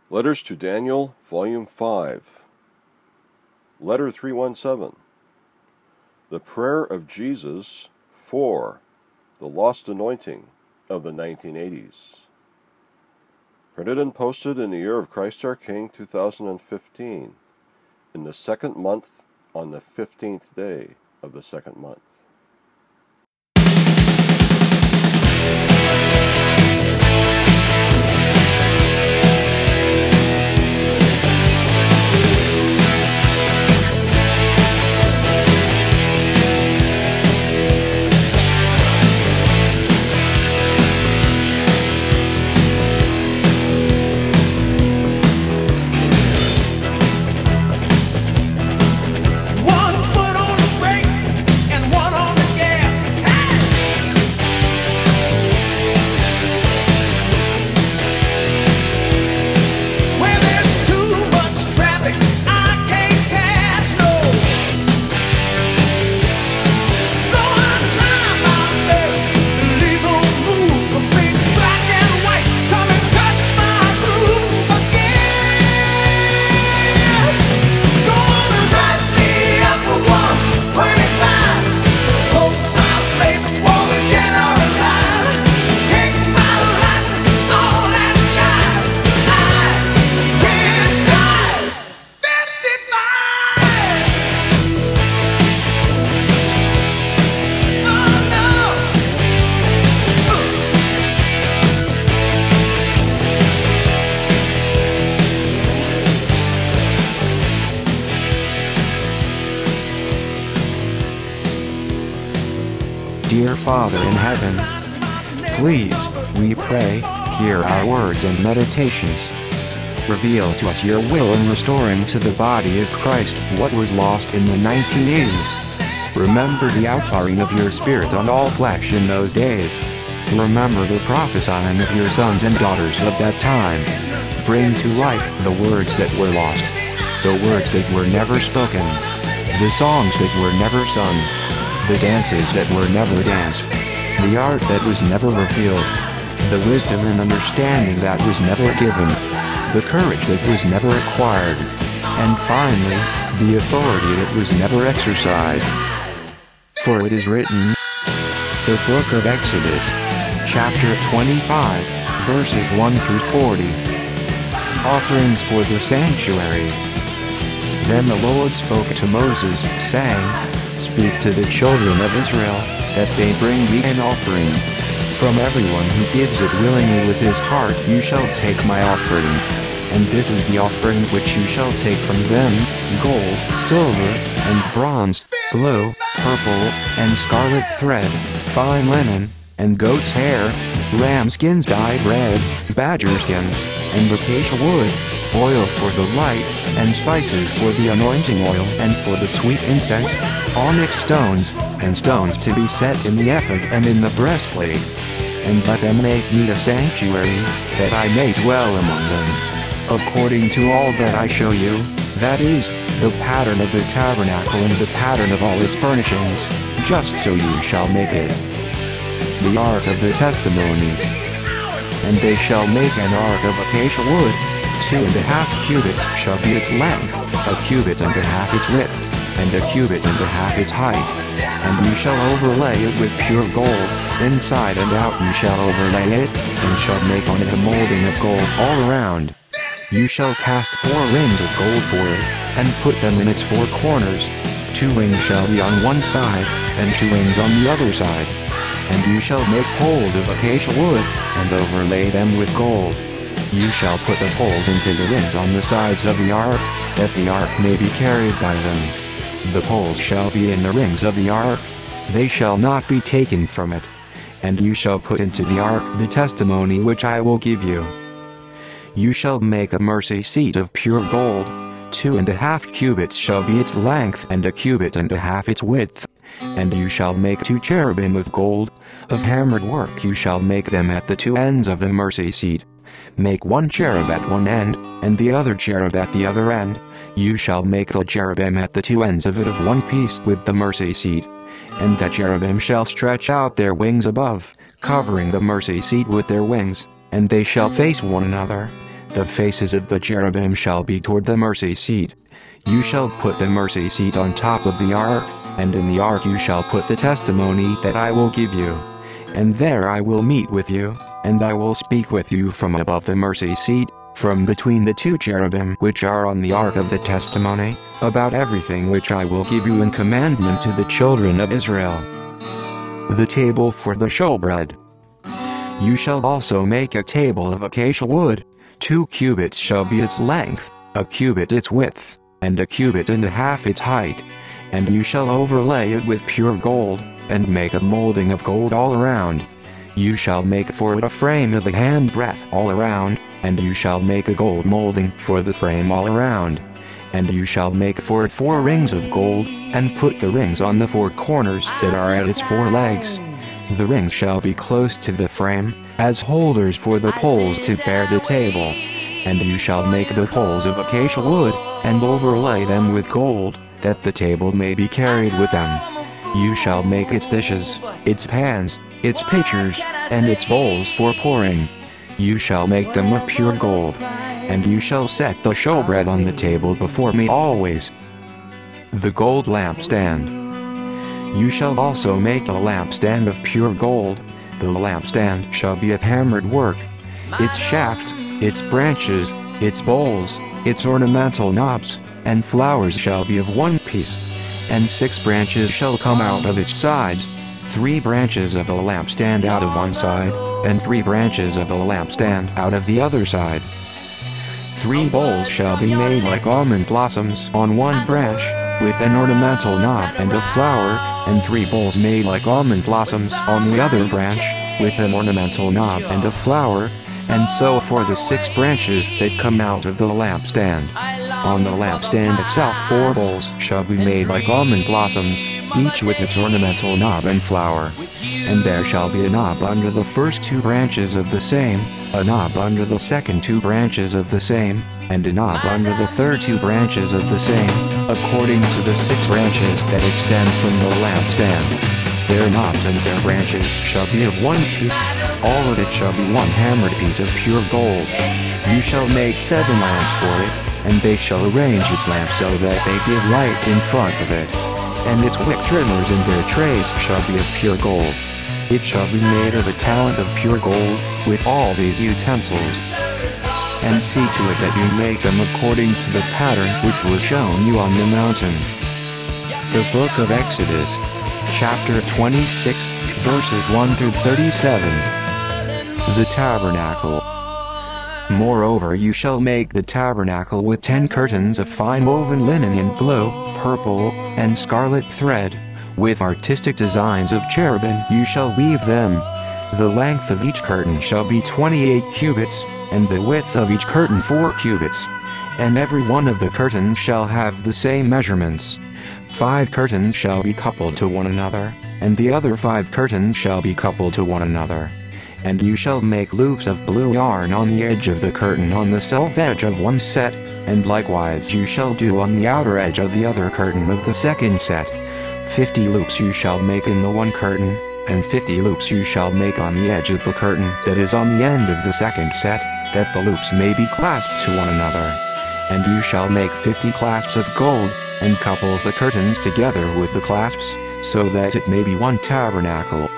Letters to Daniel, Volume 5. Letter 317. The Prayer of Jesus for the Lost Anointing of the 1980s. Printed and posted in the year of Christ our King 2015, in the second month on the 15th day of the second month. Dear Father in heaven, please, we pray, hear our words and meditations. Reveal to us your will in restoring to the body of Christ what was lost in the 1980s. Remember the outpouring of your Spirit on all flesh in those days. Remember the prophesying of your sons and daughters of that time. Bring to life the words that were lost, the words that were never spoken, the songs that were never sung, the dances that were never danced, the art that was never revealed, the wisdom and understanding that was never given, the courage that was never acquired, and finally, the authority that was never exercised. For it is written, the book of Exodus, chapter 25, verses 1 through 40. Offerings for the sanctuary. Then the Lord spoke to Moses, saying, Speak to the children of Israel, that they bring thee an offering. From everyone who gives it willingly with his heart you shall take my offering. And this is the offering which you shall take from them, gold, silver, and bronze, blue, purple, and scarlet thread, fine linen, and goat's hair, ram skins dyed red, badger skins, and acacia wood, oil for the light, and spices for the anointing oil and for the sweet incense, onyx stones, and stones to be set in the ephod and in the breastplate. And let them make me a sanctuary, that I may dwell among them. According to all that I show you, that is, the pattern of the tabernacle and the pattern of all its furnishings, just so you shall make it. The ark of the testimony. And they shall make an ark of acacia wood. 2.5 cubits shall be its length, 1.5 cubits its width, and 1.5 cubits its height. And you shall overlay it with pure gold, inside and out you shall overlay it, and shall make on it a molding of gold all around. You shall cast 4 rings of gold for it, and put them in its 4 corners. 2 rings shall be on one side, and 2 rings on the other side. And you shall make poles of acacia wood, and overlay them with gold. You shall put the poles into the rings on the sides of the ark, that the ark may be carried by them. The poles shall be in the rings of the ark, they shall not be taken from it. And you shall put into the ark the testimony which I will give you. You shall make a mercy seat of pure gold. 2.5 cubits shall be its length, and 1.5 cubits its width. And you shall make 2 cherubim of gold, of hammered work you shall make them at the 2 ends of the mercy seat. Make 1 cherub at one end, and the other cherub at the other end. You shall make the cherubim at the 2 ends of it of one piece with the mercy seat. And the cherubim shall stretch out their wings above, covering the mercy seat with their wings, and they shall face one another. The faces of the cherubim shall be toward the mercy seat. You shall put the mercy seat on top of the ark, and in the ark you shall put the testimony that I will give you. And there I will meet with you, and I will speak with you from above the mercy seat, from between the two cherubim which are on the ark of the testimony, about everything which I will give you in commandment to the children of Israel. The table for the showbread. You shall also make a table of acacia wood. 2 cubits shall be its length, a cubit its width, and a cubit and a half its height. And you shall overlay it with pure gold, and make a molding of gold all around. You shall make for it a frame of a handbreadth all around, and you shall make a gold molding for the frame all around. And you shall make for it 4 rings of gold, and put the rings on the 4 corners that are at its 4 legs. The rings shall be close to the frame, as holders for the poles to bear the table. And you shall make the poles of acacia wood, and overlay them with gold, that the table may be carried with them. You shall make its dishes, its pans, its pitchers, and its bowls for pouring. You shall make them of pure gold. And you shall set the showbread on the table before me always. The gold lampstand. You shall also make a lampstand of pure gold. The lampstand shall be of hammered work. Its shaft, its branches, its bowls, its ornamental knobs, and flowers shall be of one piece. And 6 branches shall come out of its sides, 3 branches of the lampstand out of one side, and 3 branches of the lampstand out of the other side. 3 bowls shall be made like almond blossoms on one branch, with an ornamental knob and a flower, and 3 bowls made like almond blossoms on the other branch, with an ornamental knob and a flower, and so for the 6 branches that come out of the lampstand. On the lampstand itself 4 bowls shall be made like almond blossoms, each with its ornamental knob and flower. And there shall be a knob under the first 2 branches of the same, a knob under the second 2 branches of the same, and a knob under the third 2 branches of the same, according to the 6 branches that extend from the lampstand. Their knobs and their branches shall be of one piece, all of it shall be one hammered piece of pure gold. You shall make 7 lamps for it, and they shall arrange its lamps so that they give light in front of it. And its wick trimmers and their trays shall be of pure gold. It shall be made of a talent of pure gold, with all these utensils. And see to it that you make them according to the pattern which was shown you on the mountain. The Book of Exodus, chapter 26, verses 1 through 37. The Tabernacle. Moreover you shall make the tabernacle with 10 curtains of fine woven linen in blue, purple, and scarlet thread. With artistic designs of cherubim you shall weave them. The length of each curtain shall be 28 cubits, and the width of each curtain 4 cubits. And every one of the curtains shall have the same measurements. 5 curtains shall be coupled to one another, and the other 5 curtains shall be coupled to one another. And you shall make loops of blue yarn on the edge of the curtain on the self-edge of one set, and likewise you shall do on the outer edge of the other curtain of the second set. 50 loops you shall make in the one curtain, and 50 loops you shall make on the edge of the curtain that is on the end of the second set, that the loops may be clasped to one another. And you shall make 50 clasps of gold, and couple the curtains together with the clasps, so that it may be one tabernacle.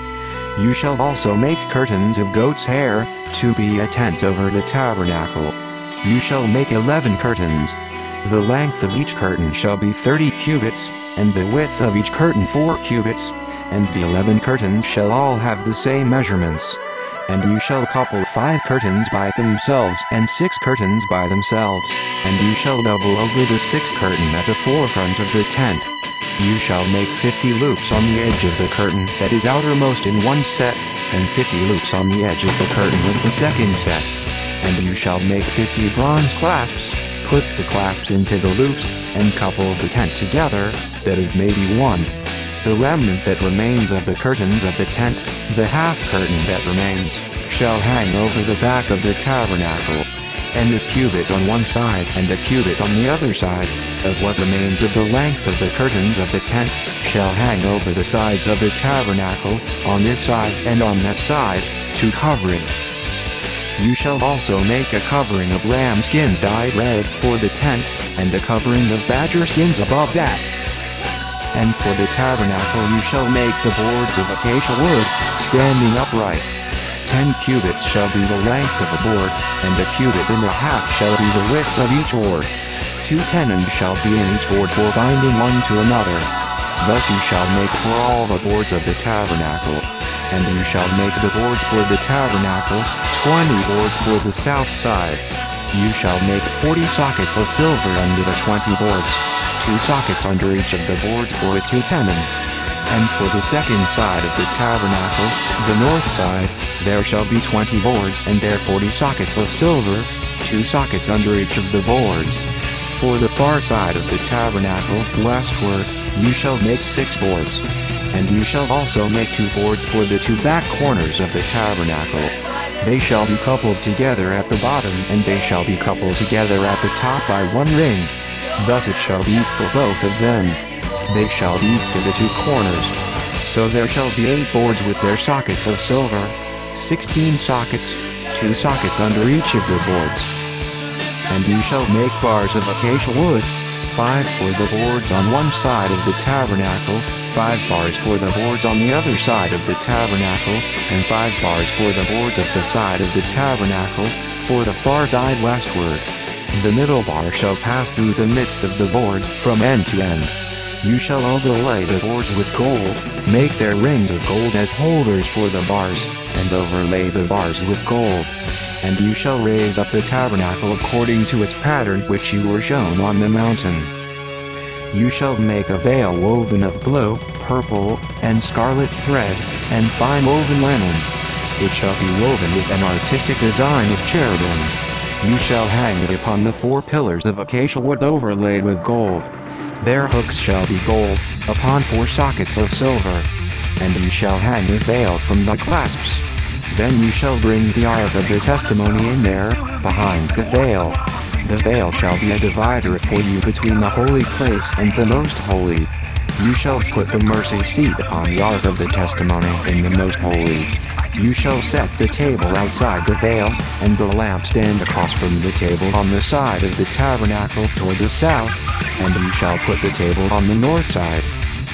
You shall also make curtains of goat's hair, to be a tent over the tabernacle. You shall make 11 curtains. The length of each curtain shall be 30 cubits, and the width of each curtain 4 cubits, and the 11 curtains shall all have the same measurements. And you shall couple 5 curtains by themselves and 6 curtains by themselves, and you shall double over the 6th curtain at the forefront of the tent. You shall make 50 loops on the edge of the curtain that is outermost in one set, and 50 loops on the edge of the curtain of the second set. And you shall make 50 bronze clasps, put the clasps into the loops, and couple the tent together, that it may be one. The remnant that remains of the curtains of the tent, the half curtain that remains, shall hang over the back of the tabernacle. And a cubit on one side and a cubit on the other side, of what remains of the length of the curtains of the tent, shall hang over the sides of the tabernacle, on this side and on that side, to cover it. You shall also make a covering of ram skins dyed red for the tent, and a covering of badger skins above that. And for the tabernacle you shall make the boards of acacia wood, standing upright. 10 cubits shall be the length of a board, and a cubit and a half shall be the width of each board. 2 tenons shall be in each board for binding one to another. Thus you shall make for all the boards of the tabernacle. And you shall make the boards for the tabernacle, 20 boards for the south side. You shall make 40 sockets of silver under the 20 boards, 2 sockets under each of the boards for its 2 tenons. And for the second side of the tabernacle, the north side, there shall be 20 boards and there 40 sockets of silver, 2 sockets under each of the boards. For the far side of the tabernacle, westward, you shall make 6 boards. And you shall also make 2 boards for the 2 back corners of the tabernacle. They shall be coupled together at the bottom, and they shall be coupled together at the top by 1 ring. Thus it shall be for both of them. They shall be for the 2 corners. So there shall be 8 boards with their sockets of silver, 16 sockets, 2 sockets under each of the boards. And you shall make bars of acacia wood, 5 for the boards on one side of the tabernacle, 5 bars for the boards on the other side of the tabernacle, and 5 bars for the boards of the side of the tabernacle, for the far side westward. The middle bar shall pass through the midst of the boards from end to end. You shall overlay the boards with gold, make their rings of gold as holders for the bars, and overlay the bars with gold. And you shall raise up the tabernacle according to its pattern which you were shown on the mountain. You shall make a veil woven of blue, purple, and scarlet thread, and fine woven linen. It shall be woven with an artistic design of cherubim. You shall hang it upon the 4 pillars of acacia wood overlaid with gold. Their hooks shall be gold, upon 4 sockets of silver. And you shall hang the veil from the clasps. Then you shall bring the ark of the testimony in there, behind the veil. The veil shall be a divider for you between the holy place and the most holy. You shall put the mercy seat upon the ark of the testimony in the most holy. You shall set the table outside the veil, and the lampstand across from the table on the side of the tabernacle toward the south, and you shall put the table on the north side.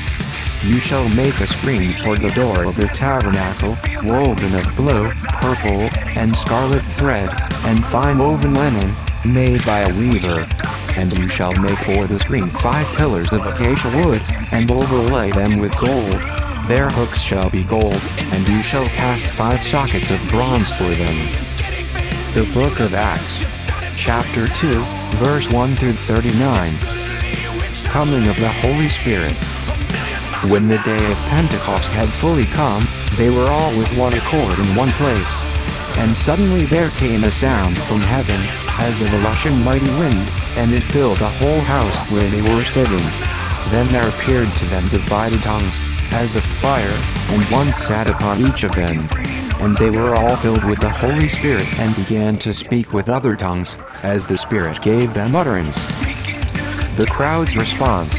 You shall make a screen for the door of the tabernacle, woven of blue, purple, and scarlet thread, and fine woven linen, made by a weaver. And you shall make for the screen 5 pillars of acacia wood, and overlay them with gold. Their hooks shall be gold, and you shall cast 5 sockets of bronze for them. The Book of Acts, chapter 2, verse 1 through 39. Coming of the Holy Spirit. When the day of Pentecost had fully come, they were all with one accord in one place. And suddenly there came a sound from heaven, as of a rushing mighty wind, and it filled the whole house where they were sitting. Then there appeared to them divided tongues, as of fire, and one sat upon each of them. And they were all filled with the Holy Spirit and began to speak with other tongues, as the Spirit gave them utterance. The crowd's response.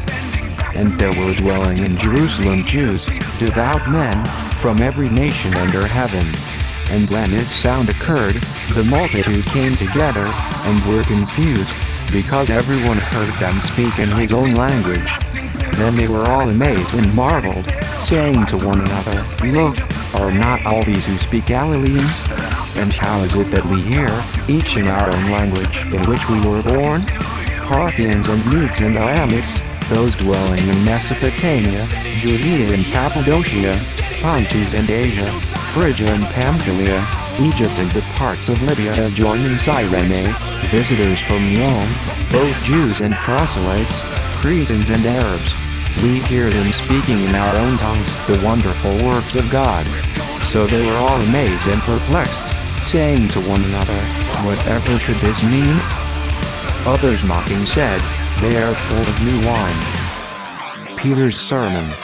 And there were dwelling in Jerusalem Jews, devout men, from every nation under heaven. And when this sound occurred, the multitude came together, and were confused, because everyone heard them speak in his own language. Then they were all amazed and marveled, saying to one another, Look, are not all these who speak Galileans? And how is it that we hear, each in our own language in which we were born? Parthians and Medes and Elamites, those dwelling in Mesopotamia, Judea and Cappadocia, Pontus and Asia, Phrygia and Pamphylia, Egypt and the parts of Libya adjoining Cyrene, visitors from Rome, both Jews and proselytes, Cretans and Arabs. We hear them speaking in our own tongues the wonderful works of God. So they were all amazed and perplexed, saying to one another, Whatever could this mean? Others mocking said, They are full of new wine. Peter's sermon.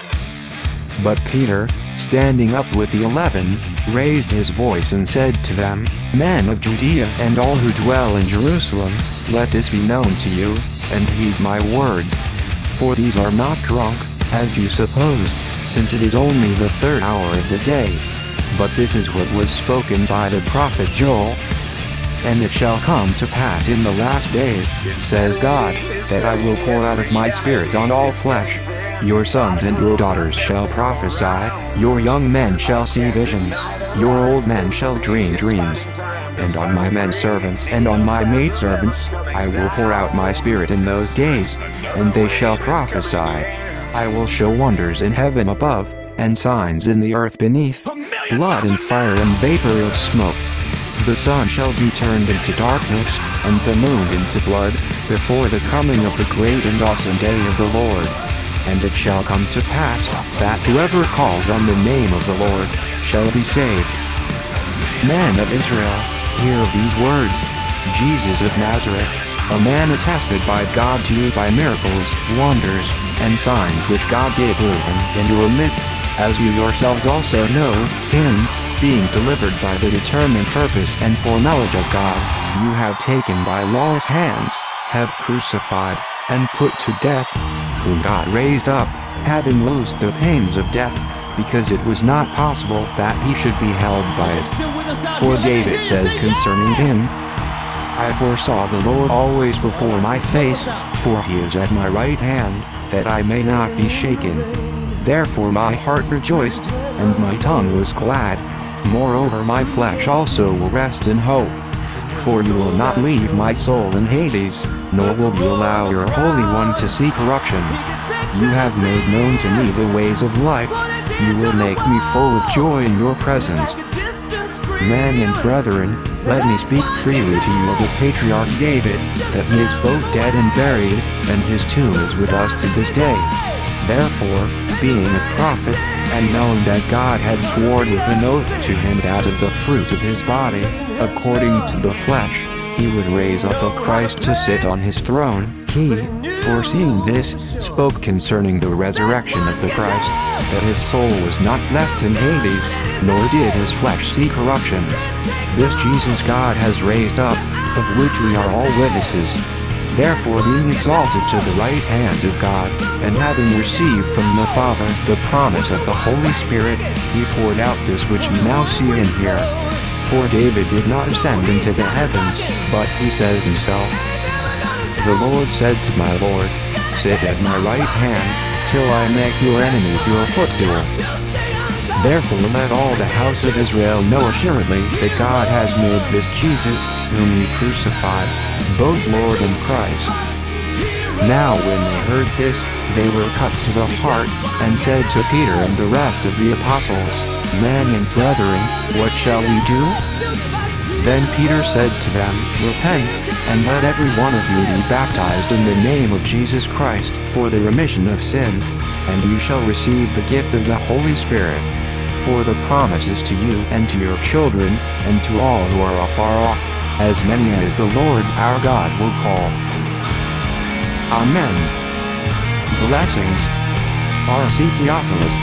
But Peter, standing up with the 11, raised his voice and said to them, Men of Judea and all who dwell in Jerusalem, let this be known to you, and heed my words. For these are not drunk, as you suppose, since it is only the 3rd hour of the day. But this is what was spoken by the prophet Joel. And it shall come to pass in the last days, says God, that I will pour out of my Spirit on all flesh. Your sons and your daughters shall prophesy, your young men shall see visions, your old men shall dream dreams. And on my men servants and on my maidservants, I will pour out my Spirit in those days, and they shall prophesy. I will show wonders in heaven above, and signs in the earth beneath, blood and fire and vapor of smoke. The sun shall be turned into darkness, and the moon into blood, before the coming of the great and awesome day of the Lord. And it shall come to pass, that whoever calls on the name of the Lord, shall be saved. Men of Israel, hear these words. Jesus of Nazareth, a man attested by God to you by miracles, wonders, and signs which God did in your midst, as you yourselves also know, him, being delivered by the determined purpose and foreknowledge of God, you have taken by lawless hands, have crucified, and put to death, whom God raised up, having loosed the pains of death, because it was not possible that he should be held by it. For David says concerning him, I foresaw the Lord always before my face, for he is at my right hand, that I may not be shaken. Therefore my heart rejoiced, and my tongue was glad. Moreover my flesh also will rest in hope. For you will not leave my soul in Hades, nor will you allow your Holy One to see corruption. You have made known to me the ways of life. You will make me full of joy in your presence. Men and brethren, let me speak freely to you of the patriarch David, that he is both dead and buried, and his tomb is with us to this day. Therefore, being a prophet, and knowing that God had sworn with an oath to him that of the fruit of his body, according to the flesh, he would raise up a Christ to sit on his throne, he, foreseeing this, spoke concerning the resurrection of the Christ, that his soul was not left in Hades, nor did his flesh see corruption. This Jesus God has raised up, of which we are all witnesses. Therefore being exalted to the right hand of God, and having received from the Father the promise of the Holy Spirit, he poured out this which you now see and hear. For David did not ascend into the heavens, but he says himself, The Lord said to my Lord, Sit at my right hand, till I make your enemies your footstool. Therefore let all the house of Israel know assuredly that God has made this Jesus, whom you crucified, both Lord and Christ. Now when they heard this, they were cut to the heart, and said to Peter and the rest of the apostles, Men and brethren, what shall we do? Then Peter said to them, Repent, and let every one of you be baptized in the name of Jesus Christ for the remission of sins, and you shall receive the gift of the Holy Spirit. For the promise is to you and to your children, and to all who are afar off, as many as the Lord our God will call. Amen. Blessings. R.C. Theophilus.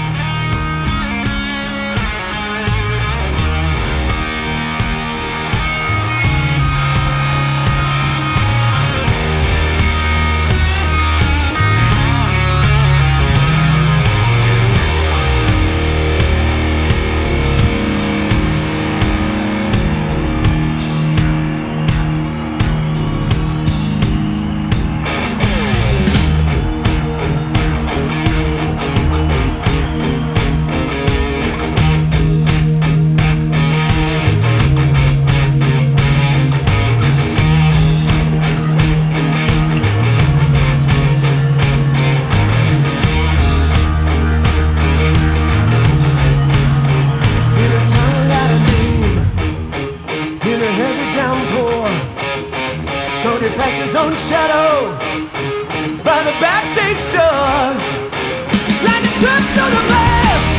Past his own shadow by the backstage door, like a trip to the past.